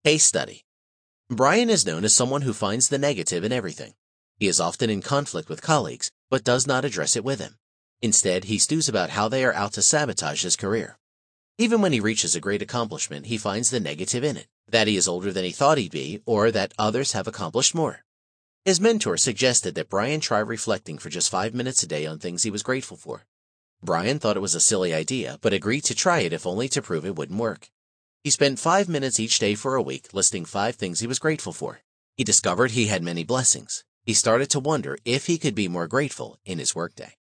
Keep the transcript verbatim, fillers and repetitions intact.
Case study. Brian is known as someone who finds the negative in everything. He is often in conflict with colleagues, but does not address it with them. Instead, he stews about how they are out to sabotage his career. Even when he reaches a great accomplishment, he finds the negative in it, that he is older than he thought he'd be, or that others have accomplished more. His mentor suggested that Brian try reflecting for just five minutes a day on things he was grateful for. Brian thought it was a silly idea, but agreed to try it if only to prove it wouldn't work. He spent five minutes each day for a week listing five things he was grateful for. He discovered he had many blessings. He started to wonder if he could be more grateful in his workday.